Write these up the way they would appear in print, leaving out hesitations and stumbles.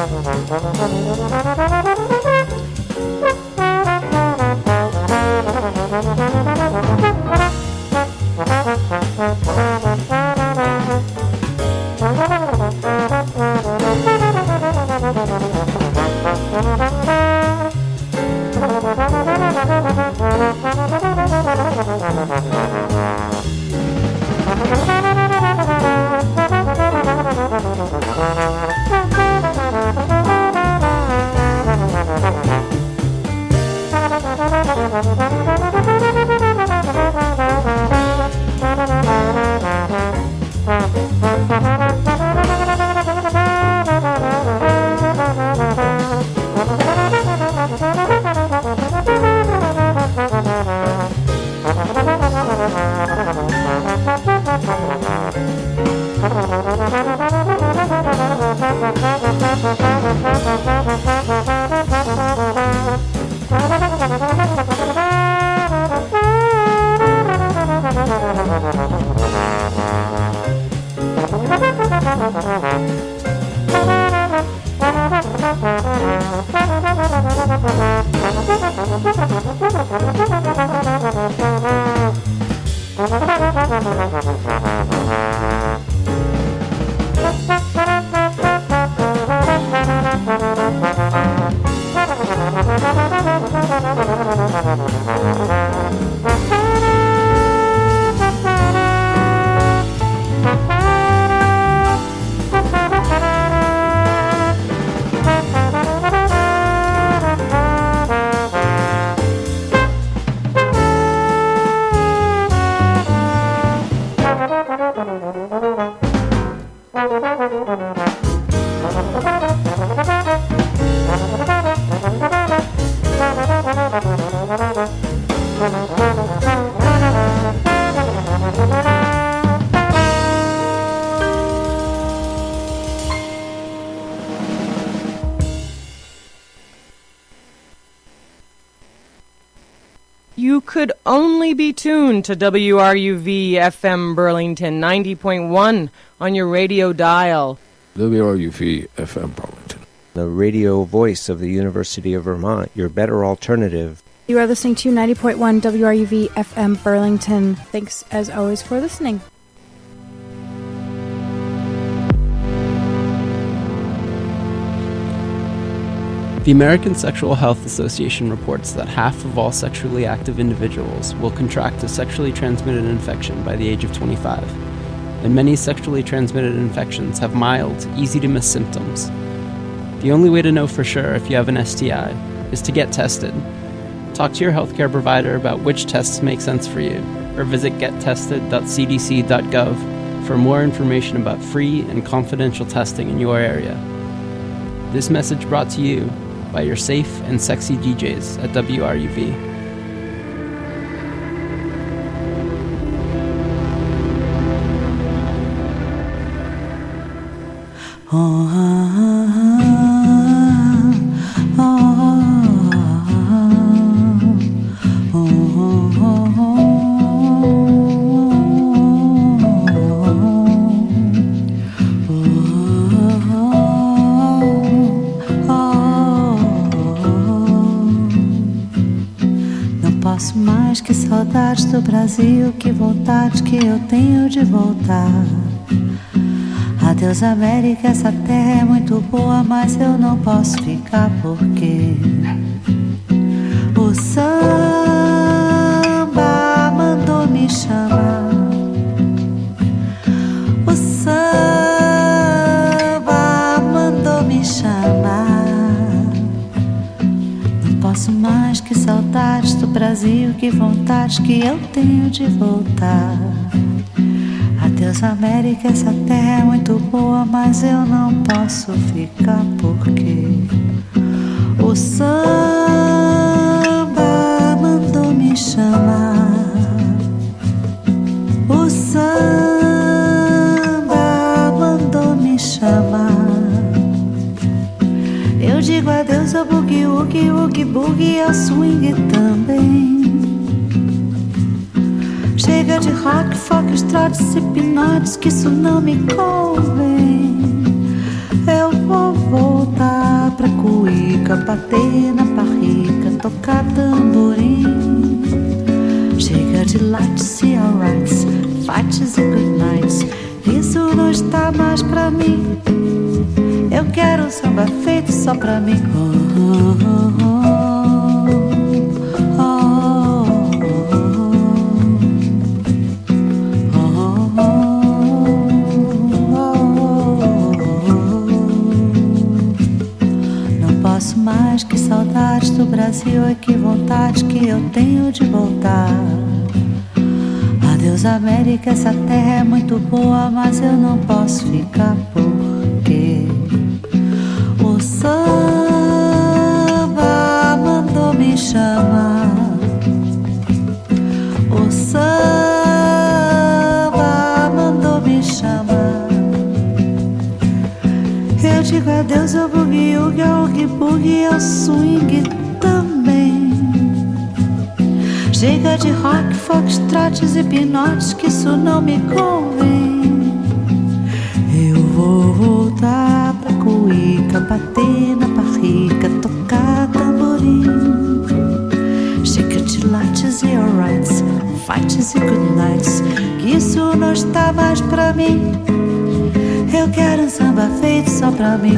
You could only be tuned to WRUV FM Burlington 90.1 on your radio dial. WRUV FM Burlington, the radio voice of the University of Vermont, your better alternative. You are listening to 90.1 WRUV FM Burlington. Thanks as always for listening. The American Sexual Health Association reports that half of all sexually active individuals will contract a sexually transmitted infection by the age of 25, and many sexually transmitted infections have mild, easy-to-miss symptoms. The only way to know for sure if you have an STI is to get tested. Talk to your healthcare provider about which tests make sense for you, or visit gettested.cdc.gov for more information about free and confidential testing in your area. This message brought to you by your safe and sexy DJs at WRUV. Que saudades do Brasil, que vontade que eu tenho de voltar. Adeus América, essa terra é muito boa, mas eu não posso ficar porque o samba mandou me chamar. O samba mandou me chamar. Posso mais, que saudades do Brasil, que vontade que eu tenho de voltar. Adeus América, essa terra é muito boa, mas eu não posso ficar porque o samba mandou me chamar. O samba mandou me chamar. Eu digo adeus ao boogie, woogie, woogie, boogie, ao swing também. Chega de rock, folk, trotes, hipnotes, que isso não me convém. Eu vou voltar. cuíca, bater na barriga, tocar tamborim. Chega de lights e alrights, fights e good nights. Isso não está mais pra mim. Eu quero um samba feito só pra mim. Não posso mais, que saudades do Brasil e que vontade que eu tenho de voltar. Adeus América, essa terra é muito boa, mas eu não posso ficar porque o samba mandou me chamar. O samba mandou me chamar. Eu digo adeus ao boogie-woogie, ao oogie-boogie, ao swing também. Chega de rock, foxtrotes e pinotes, que isso não me convém. Eu vou voltar pra cuíca, bater na barriga, tocar tamborim. Chega de lights e alrights, fights e good nights, que isso não está mais pra mim. Eu quero um samba feito só pra mim.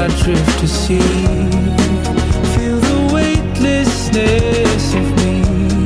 Feel the weightlessness of me.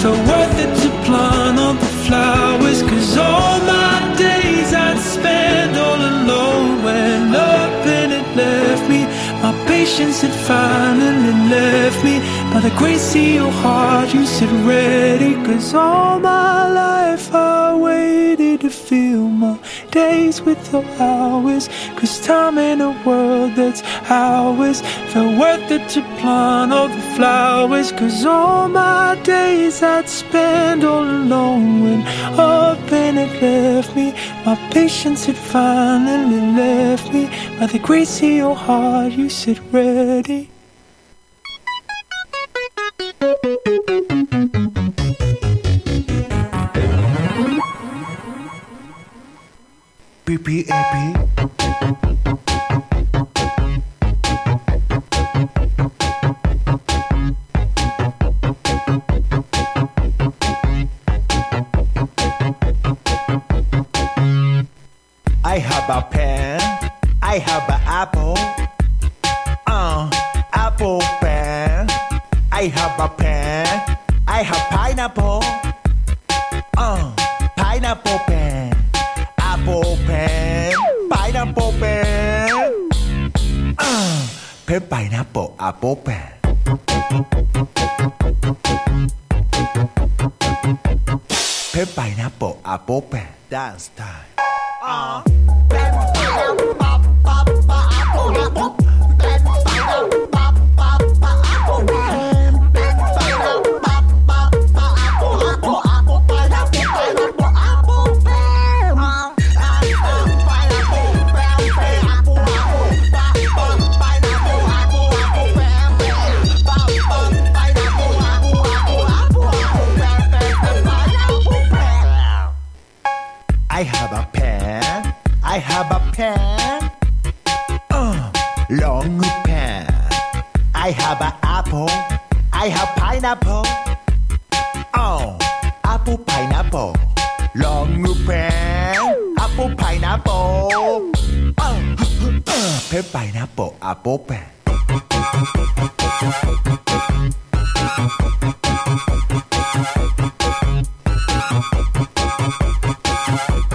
felt worth it to plant all the flowers. Cause all my days I'd spend all alone. When up and it left me, my patience had finally left me. By the grace of your heart you said ready. Cause all my life I waited to fill my days with your hours. Cause time in a world that's ours felt worth it to plant all the flowers. Cause all my days I'd spend all alone. When up and it left me, my patience had finally left me. By the grace of your heart you said ready. PPAP. I have a pen, I have an apple, apple pen. I have a pen, I have pineapple, pineapple pen. Apple pen, pineapple pen, pen pineapple, apple pen. Pen pineapple, apple pen. Dance time. Pen pineapple, apple, apple. Pen pineapple, apple, pen. Pen pineapple, apple, apple, apple, pineapple, apple pen. I have a pen, I have a pen, long pen. I have an apple, I have pineapple, apple, pineapple, long pen, apple, pineapple, pen, pineapple, apple, pen.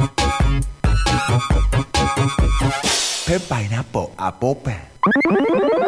Pen pineapple apple pen.